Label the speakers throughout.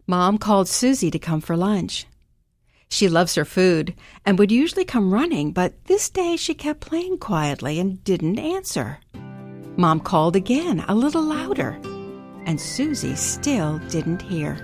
Speaker 1: Mom called Susie to come for lunch. She loves her food and would usually come running, but this day she kept playing quietly and didn't answer. Mom called again, a little louder, and Susie still didn't hear.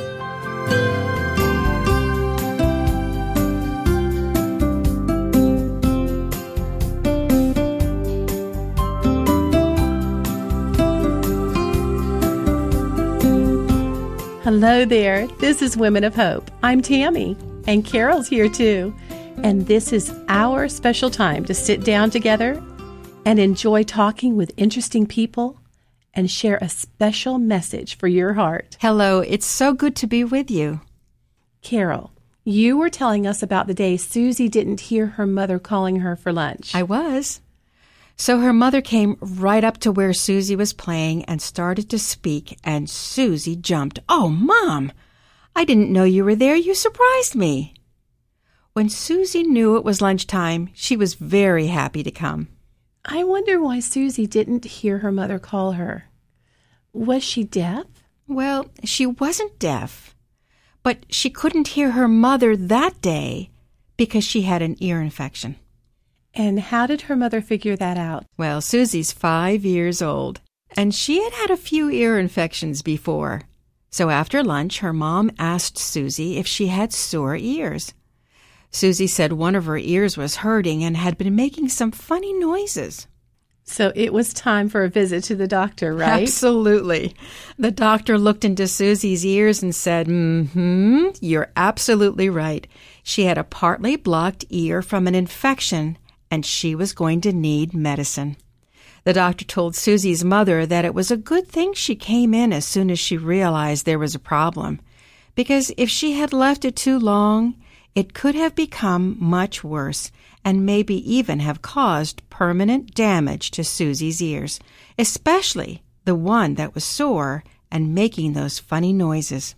Speaker 2: Hello there, this is Women of Hope. I'm Tammy, and Carol's here too. And this is our special time to sit down together and enjoy talking with interesting people and share a special message for your heart.
Speaker 1: Hello, it's so good to be with you.
Speaker 2: Carol, you were telling us about the day Susie didn't hear her mother calling her for lunch.
Speaker 1: I was. So her mother came right up to where Susie was playing and started to speak, and Susie jumped. "Oh, Mom! I didn't know you were there. You surprised me." When Susie knew it was lunchtime, she was very happy to come.
Speaker 2: I wonder why Susie didn't hear her mother call her. Was she deaf?
Speaker 1: Well, she wasn't deaf, but she couldn't hear her mother that day because she had an ear infection.
Speaker 2: And how did her mother figure that out?
Speaker 1: Well, Susie's 5 years old, and she had had a few ear infections before. So after lunch, her mom asked Susie if she had sore ears. Susie said one of her ears was hurting and had been making some funny noises.
Speaker 2: So it was time for a visit to the doctor, right?
Speaker 1: Absolutely. The doctor looked into Susie's ears and said, "You're absolutely right. She had a partly blocked ear from an infection, and she was going to need medicine." The doctor told Susie's mother that it was a good thing she came in as soon as she realized there was a problem, because if she had left it too long, it could have become much worse and maybe even have caused permanent damage to Susie's ears, especially the one that was sore and making those funny noises.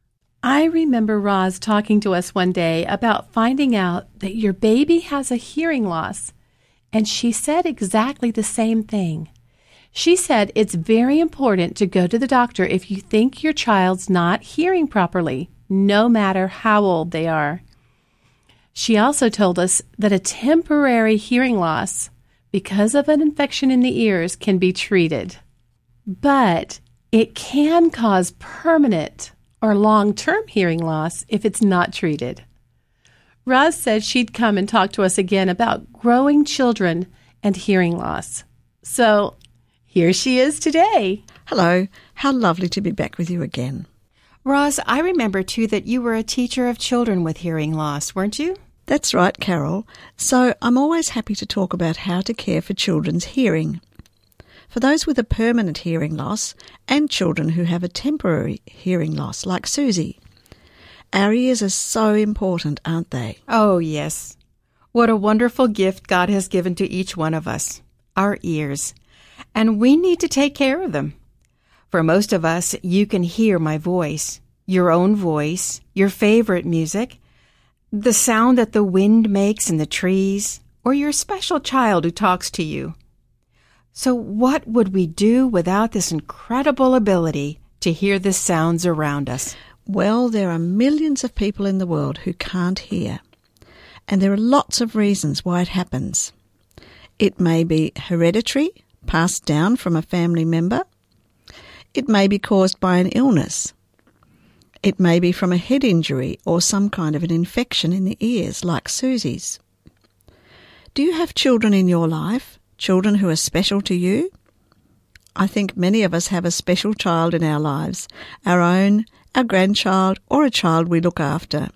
Speaker 2: I remember Roz talking to us one day about finding out that your baby has a hearing loss, and she said exactly the same thing. She said it's very important to go to the doctor if you think your child's not hearing properly, no matter how old they are. She also told us that a temporary hearing loss because of an infection in the ears can be treated, but it can cause permanent or long-term hearing loss if it's not treated. Roz said she'd come and talk to us again about growing children and hearing loss. So here she is today.
Speaker 3: Hello, how lovely to be back with you again.
Speaker 1: Roz, I remember too that you were a teacher of children with hearing loss, weren't you?
Speaker 3: That's right, Carol. So I'm always happy to talk about how to care for children's hearing. For those with a permanent hearing loss and children who have a temporary hearing loss, like Susie, our ears are so important, aren't they?
Speaker 1: Oh, yes. What a wonderful gift God has given to each one of us, our ears. And we need to take care of them. For most of us, you can hear my voice, your own voice, your favorite music, the sound that the wind makes in the trees, or your special child who talks to you. So what would we do without this incredible ability to hear the sounds around us?
Speaker 3: Well, there are millions of people in the world who can't hear, and there are lots of reasons why it happens. It may be hereditary, passed down from a family member. It may be caused by an illness. It may be from a head injury or some kind of an infection in the ears, like Susie's. Do you have children in your life? Children who are special to you? I think many of us have a special child in our lives, our own, our grandchild, or a child we look after.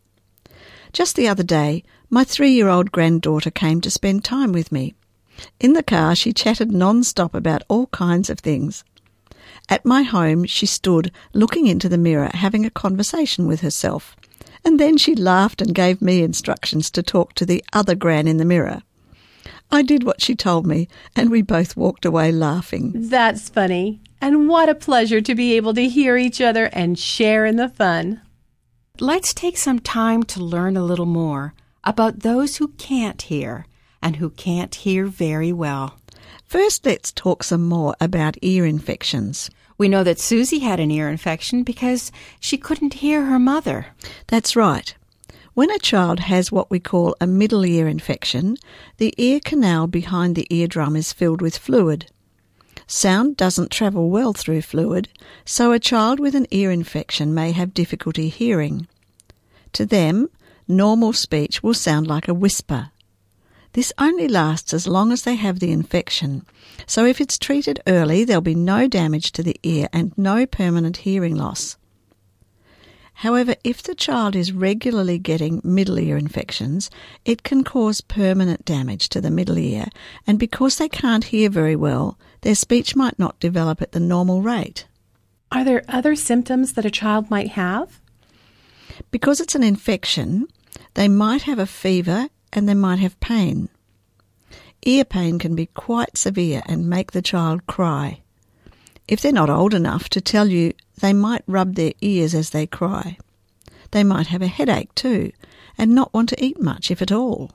Speaker 3: Just the other day, my 3-year-old granddaughter came to spend time with me. In the car, she chatted non-stop about all kinds of things. At my home, she stood looking into the mirror, having a conversation with herself, and then she laughed and gave me instructions to talk to the other gran in the mirror. I did what she told me, and we both walked away laughing.
Speaker 2: That's funny. And what a pleasure to be able to hear each other and share in the fun.
Speaker 1: Let's take some time to learn a little more about those who can't hear and who can't hear very well.
Speaker 3: First, let's talk some more about ear infections.
Speaker 1: We know that Susie had an ear infection because she couldn't hear her mother.
Speaker 3: That's right. When a child has what we call a middle ear infection, the ear canal behind the eardrum is filled with fluid. Sound doesn't travel well through fluid, so a child with an ear infection may have difficulty hearing. To them, normal speech will sound like a whisper. This only lasts as long as they have the infection, so if it's treated early, there'll be no damage to the ear and no permanent hearing loss. However, if the child is regularly getting middle ear infections, it can cause permanent damage to the middle ear, and because they can't hear very well, their speech might not develop at the normal rate.
Speaker 2: Are there other symptoms that a child might have?
Speaker 3: Because it's an infection, they might have a fever and they might have pain. Ear pain can be quite severe and make the child cry. If they're not old enough to tell you, they might rub their ears as they cry. They might have a headache too, and not want to eat much, if at all.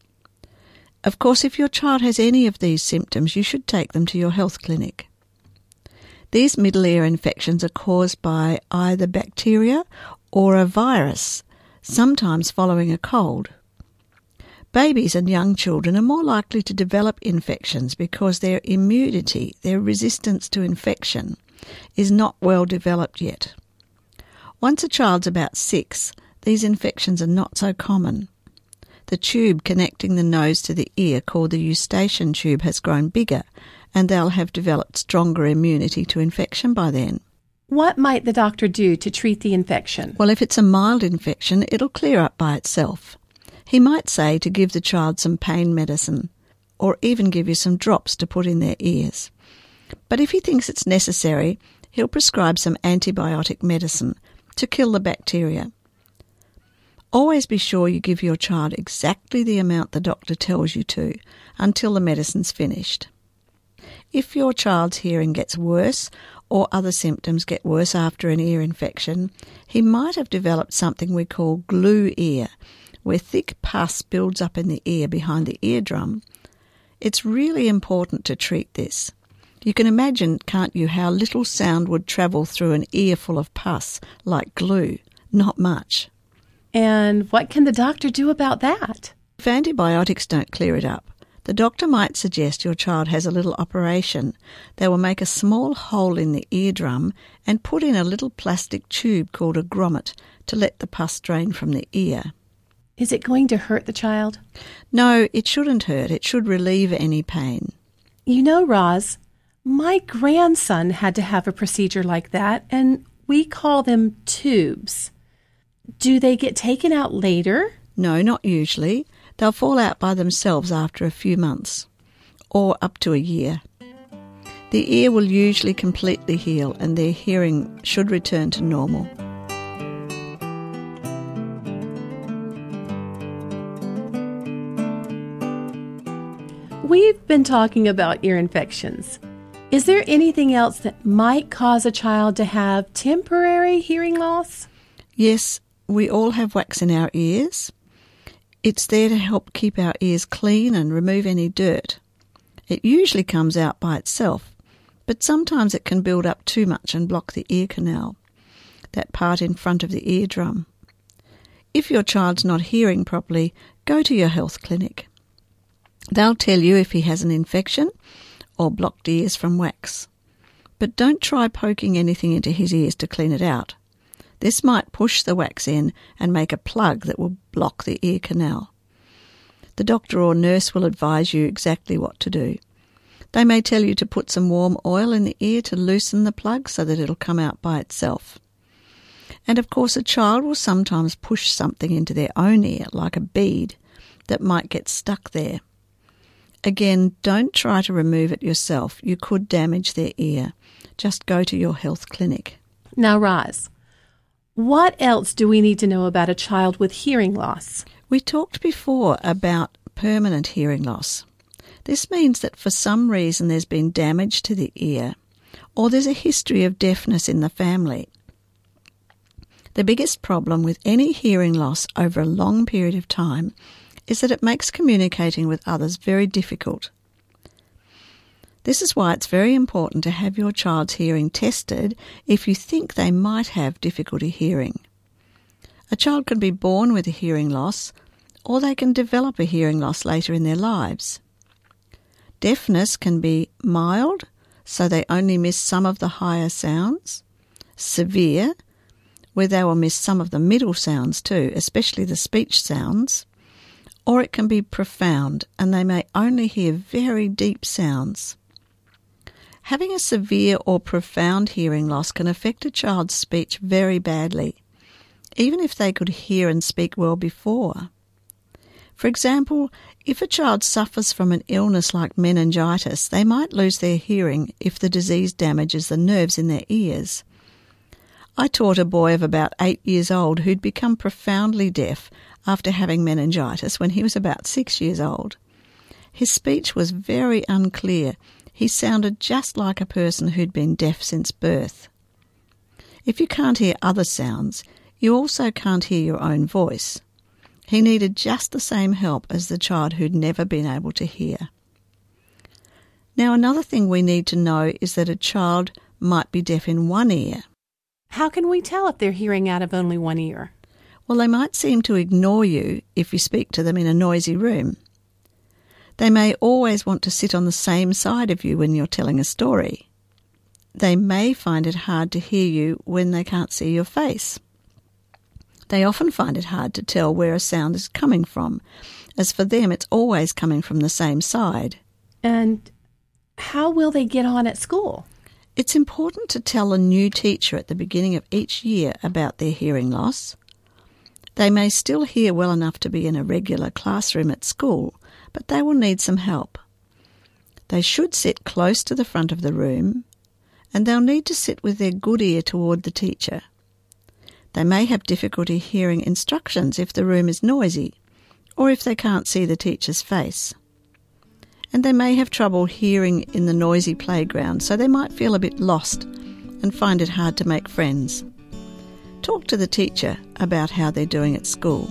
Speaker 3: Of course, if your child has any of these symptoms, you should take them to your health clinic. These middle ear infections are caused by either bacteria or a virus, sometimes following a cold. Babies and young children are more likely to develop infections because their immunity, their resistance to infection, is not well developed yet. Once a child's about 6, these infections are not so common. The tube connecting the nose to the ear, called the eustachian tube, has grown bigger, and they'll have developed stronger immunity to infection by then.
Speaker 2: What might the doctor do to treat the infection?
Speaker 3: Well, if it's a mild infection, it'll clear up by itself. He might say to give the child some pain medicine, or even give you some drops to put in their ears. But if he thinks it's necessary, he'll prescribe some antibiotic medicine to kill the bacteria. Always be sure you give your child exactly the amount the doctor tells you to until the medicine's finished. If your child's hearing gets worse or other symptoms get worse after an ear infection, he might have developed something we call glue ear, where thick pus builds up in the ear behind the eardrum. It's really important to treat this. You can imagine, can't you, how little sound would travel through an ear full of pus, like glue? Not much.
Speaker 2: And what can the doctor do about that?
Speaker 3: If antibiotics don't clear it up, the doctor might suggest your child has a little operation. They will make a small hole in the eardrum and put in a little plastic tube called a grommet to let the pus drain from the ear.
Speaker 2: Is it going to hurt the child?
Speaker 3: No, it shouldn't hurt. It should relieve any pain.
Speaker 2: You know, Roz, my grandson had to have a procedure like that, and we call them tubes. Do they get taken out later?
Speaker 3: No, not usually. They'll fall out by themselves after a few months, or up to a year. The ear will usually completely heal, and their hearing should return to normal.
Speaker 2: We've been talking about ear infections. Is there anything else that might cause a child to have temporary hearing loss?
Speaker 3: Yes, we all have wax in our ears. It's there to help keep our ears clean and remove any dirt. It usually comes out by itself, but sometimes it can build up too much and block the ear canal, that part in front of the eardrum. If your child's not hearing properly, go to your health clinic. They'll tell you if he has an infection or blocked ears from wax. But don't try poking anything into his ears to clean it out. This might push the wax in and make a plug that will block the ear canal. The doctor or nurse will advise you exactly what to do. They may tell you to put some warm oil in the ear to loosen the plug so that it'll come out by itself. And of course, a child will sometimes push something into their own ear, like a bead, that might get stuck there. Again, don't try to remove it yourself. You could damage their ear. Just go to your health clinic.
Speaker 2: Now, Roz, what else do we need to know about a child with hearing loss?
Speaker 3: We talked before about permanent hearing loss. This means that for some reason there's been damage to the ear, or there's a history of deafness in the family. The biggest problem with any hearing loss over a long period of time is that it makes communicating with others very difficult. This is why it's very important to have your child's hearing tested if you think they might have difficulty hearing. A child can be born with a hearing loss, or they can develop a hearing loss later in their lives. Deafness can be mild, so they only miss some of the higher sounds, severe, where they will miss some of the middle sounds too, especially the speech sounds, or it can be profound and they may only hear very deep sounds. Having a severe or profound hearing loss can affect a child's speech very badly, even if they could hear and speak well before. For example, if a child suffers from an illness like meningitis, they might lose their hearing if the disease damages the nerves in their ears. I taught a boy of about 8 years old who'd become profoundly deaf after having meningitis when he was about 6 years old. His speech was very unclear. He sounded just like a person who'd been deaf since birth. If you can't hear other sounds, you also can't hear your own voice. He needed just the same help as the child who'd never been able to hear. Now, another thing we need to know is that a child might be deaf in one ear.
Speaker 2: How can we tell if they're hearing out of only one ear?
Speaker 3: Well, they might seem to ignore you if you speak to them in a noisy room. They may always want to sit on the same side of you when you're telling a story. They may find it hard to hear you when they can't see your face. They often find it hard to tell where a sound is coming from, as for them it's always coming from the same side.
Speaker 2: And how will they get on at school?
Speaker 3: It's important to tell a new teacher at the beginning of each year about their hearing loss. They may still hear well enough to be in a regular classroom at school, but they will need some help. They should sit close to the front of the room, and they'll need to sit with their good ear toward the teacher. They may have difficulty hearing instructions if the room is noisy, or if they can't see the teacher's face. And they may have trouble hearing in the noisy playground, so they might feel a bit lost and find it hard to make friends. Talk to the teacher about how they're doing at school.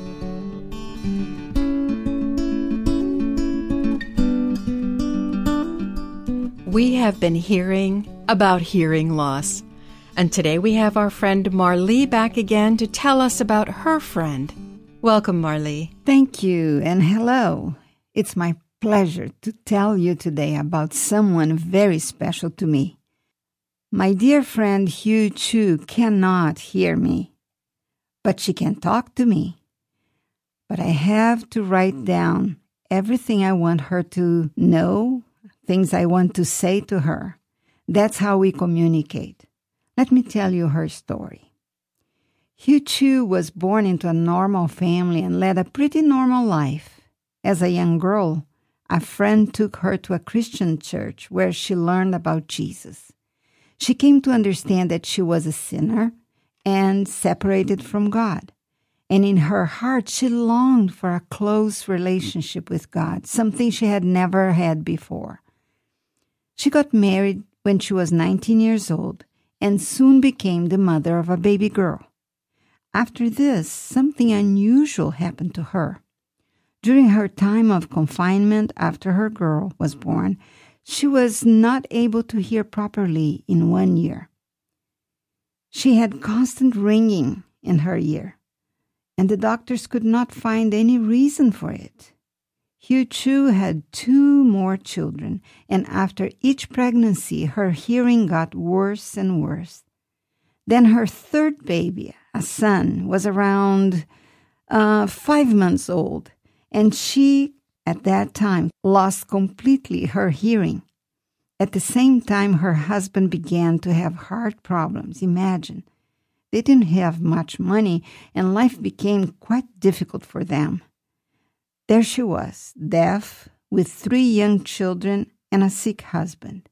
Speaker 1: We have been hearing about hearing loss. And today we have our friend Marlee back again to tell us about her friend. Welcome, Marlee.
Speaker 4: Thank you, and hello. It's my pleasure to tell you today about someone very special to me. My dear friend Hugh Chu cannot hear me, but she can talk to me. But I have to write down everything I want her to know, things I want to say to her. That's how we communicate. Let me tell you her story. Hugh Chu was born into a normal family and led a pretty normal life. As a young girl, a friend took her to a Christian church where she learned about Jesus. She came to understand that she was a sinner and separated from God. And in her heart, she longed for a close relationship with God, something she had never had before. She got married when she was 19 years old and soon became the mother of a baby girl. After this, something unusual happened to her. During her time of confinement after her girl was born, she was not able to hear properly in 1 ear. She had constant ringing in her ear, and the doctors could not find any reason for it. Hugh Chu had 2 more children, and after each pregnancy, her hearing got worse and worse. Then her 3rd baby, a son, was around 5 months old, and she, at that time, lost completely her hearing. At the same time, her husband began to have heart problems. Imagine. They didn't have much money, and life became quite difficult for them. There she was, deaf, with 3 young children and a sick husband.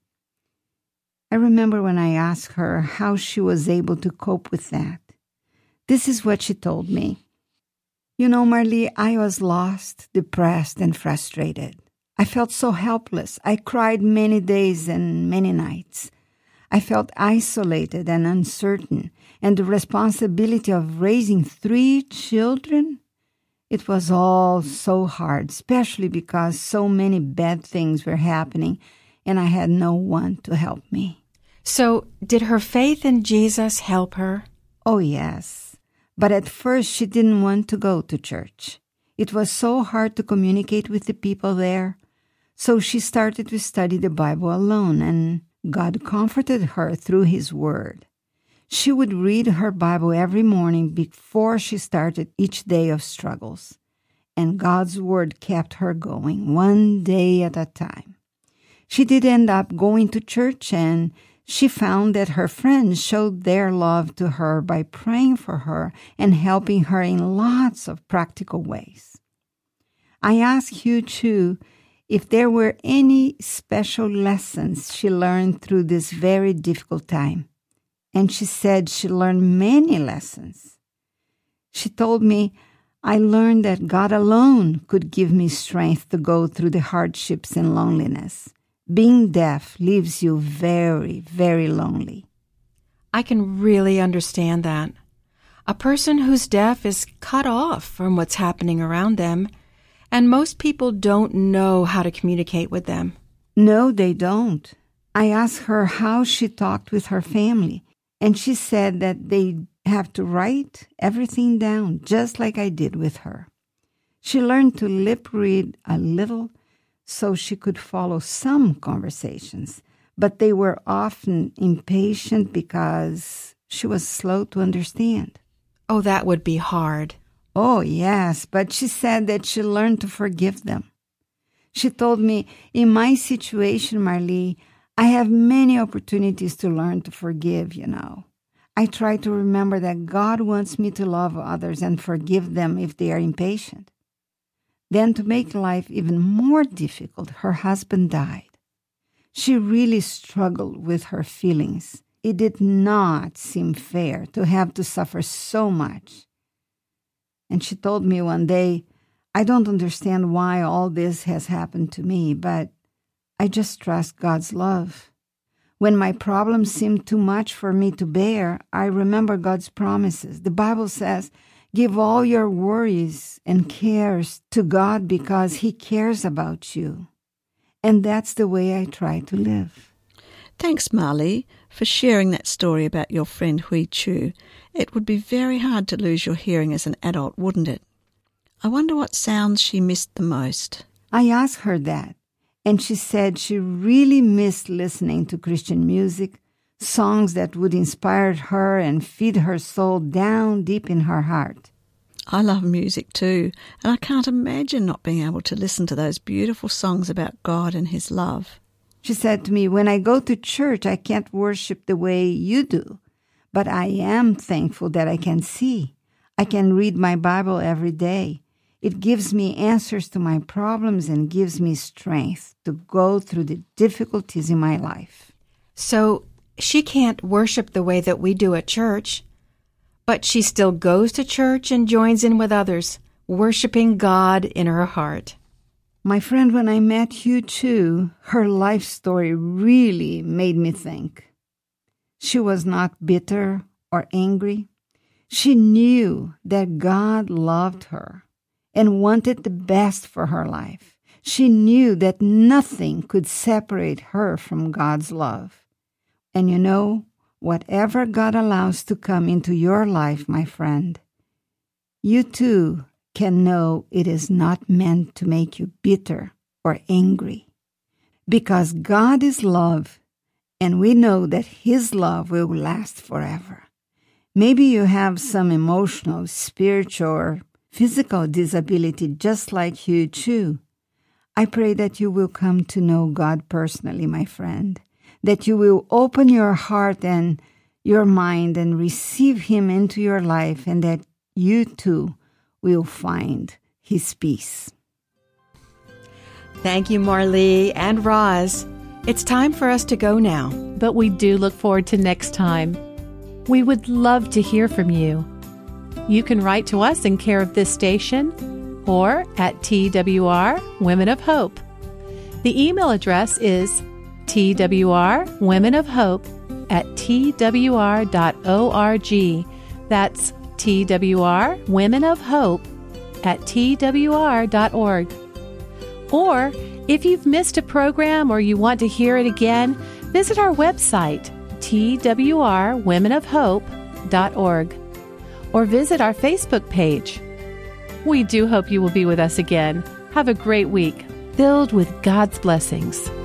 Speaker 4: I remember when I asked her how she was able to cope with that. This is what she told me. You know, Marlee, I was lost, depressed, and frustrated. I felt so helpless. I cried many days and many nights. I felt isolated and uncertain, and the responsibility of raising 3 children, it was all so hard, especially because so many bad things were happening, and I had no one to help me.
Speaker 1: So, did her faith in Jesus help her?
Speaker 4: Oh, yes. But at first, she didn't want to go to church. It was so hard to communicate with the people there. So she started to study the Bible alone, and God comforted her through His Word. She would read her Bible every morning before she started each day of struggles. And God's Word kept her going one day at a time. She did end up going to church, and she found that her friends showed their love to her by praying for her and helping her in lots of practical ways. I asked Hugh Chu if there were any special lessons she learned through this very difficult time. And she said she learned many lessons. She told me, I learned that God alone could give me strength to go through the hardships and loneliness. Being deaf leaves you very, very lonely.
Speaker 1: I can really understand that. A person who's deaf is cut off from what's happening around them, and most people don't know how to communicate with them.
Speaker 4: No, they don't. I asked her how she talked with her family, and she said that they have to write everything down, just like I did with her. She learned to lip read a little so she could follow some conversations, but they were often impatient because she was slow to understand.
Speaker 1: Oh, that would be hard.
Speaker 4: Oh, yes, but she said that she learned to forgive them. She told me, in my situation, Marlee, I have many opportunities to learn to forgive, I try to remember that God wants me to love others and forgive them if they are impatient. Then, to make life even more difficult, her husband died. She really struggled with her feelings. It did not seem fair to have to suffer so much. And she told me one day, I don't understand why all this has happened to me, but I just trust God's love. When my problems seem too much for me to bear, I remember God's promises. The Bible says, give all your worries and cares to God because He cares about you. And that's the way I try to live.
Speaker 3: Thanks, Marlee, for sharing that story about your friend Hui Chu. It would be very hard to lose your hearing as an adult, wouldn't it? I wonder what sounds she missed the most.
Speaker 4: I asked her that, and she said she really missed listening to Christian music, songs that would inspire her and feed her soul down deep in her heart.
Speaker 3: I love music too, and I can't imagine not being able to listen to those beautiful songs about God and His love.
Speaker 4: She said to me, when I go to church, I can't worship the way you do, but I am thankful that I can see. I can read my Bible every day. It gives me answers to my problems and gives me strength to go through the difficulties in my life.
Speaker 1: So she can't worship the way that we do at church, but she still goes to church and joins in with others, worshiping God in her heart.
Speaker 4: My friend, when I met Hugh Chu, her life story really made me think. She was not bitter or angry. She knew that God loved her and wanted the best for her life. She knew that nothing could separate her from God's love. And whatever God allows to come into your life, my friend, you too can know it is not meant to make you bitter or angry. Because God is love, and we know that His love will last forever. Maybe you have some emotional, spiritual, or physical disability just like Hugh Chu. I pray that you will come to know God personally, my friend, that you will open your heart and your mind and receive Him into your life, and that you too will find His peace.
Speaker 1: Thank you, Marlee and Roz. It's time for us to go now.
Speaker 2: But we do look forward to next time. We would love to hear from you. You can write to us in care of this station or at TWR Women of Hope. The email address is twrwomenofhope@twr.org. That's TWR Women of Hope @twr.org. Or if you've missed a program or you want to hear it again, visit our website, twrwomenofhope.org, or visit our Facebook page. We do hope you will be with us again. Have a great week, filled with God's blessings.